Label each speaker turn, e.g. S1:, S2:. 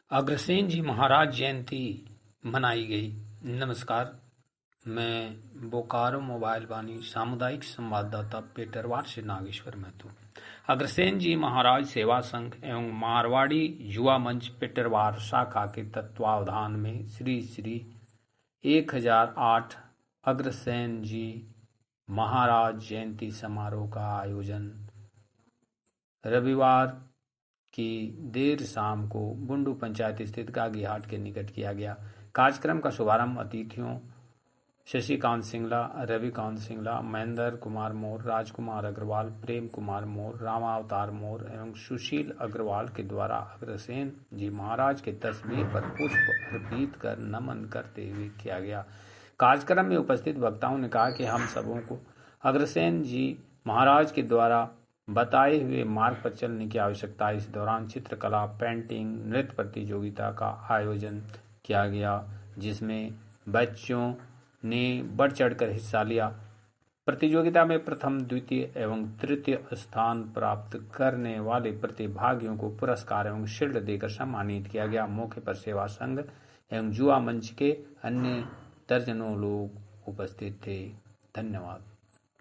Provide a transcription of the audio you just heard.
S1: अग्रसेन जी महाराज जयंती मनाई गई। नमस्कार, मैं बोकारो मोबाइल वाणी सामुदायिक संवाददाता पेटरवार से नागेश्वर महतो। अग्रसेन जी महाराज सेवा संघ एवं मारवाड़ी युवा मंच पेटरवार शाखा के तत्वावधान में श्री 1008 अग्रसेन जी महाराज जयंती समारोह का आयोजन रविवार की देर शाम को बुंडू पंचायत स्थित गागीहाट के निकट किया गया। कार्यक्रम का शुभारंभ अतिथियों शशिकांत सिंगला, रविकांत सिंगला, महेंद्र कुमार मोर, राजकुमार अग्रवाल, प्रेम कुमार मोर, रामावतार मोर एवं सुशील अग्रवाल के द्वारा अग्रसेन जी महाराज के तस्वीर पर पुष्प अर्पित कर नमन करते हुए किया गया। कार्यक्रम में उपस्थित वक्ताओं ने कहा कि हम सबों को अग्रसेन जी महाराज के द्वारा बताए हुए मार्ग पर चलने की आवश्यकता है। इस दौरान चित्रकला, पेंटिंग, नृत्य प्रतियोगिता का आयोजन किया गया, जिसमें बच्चों ने बढ़ चढ़कर हिस्सा लिया। प्रतियोगिता में प्रथम, द्वितीय एवं तृतीय स्थान प्राप्त करने वाले प्रतिभागियों को पुरस्कार एवं शील्ड देकर सम्मानित किया गया। मौके पर सेवा संघ एवं युवा मंच के अन्य दर्जनों लोग उपस्थित थे। धन्यवाद।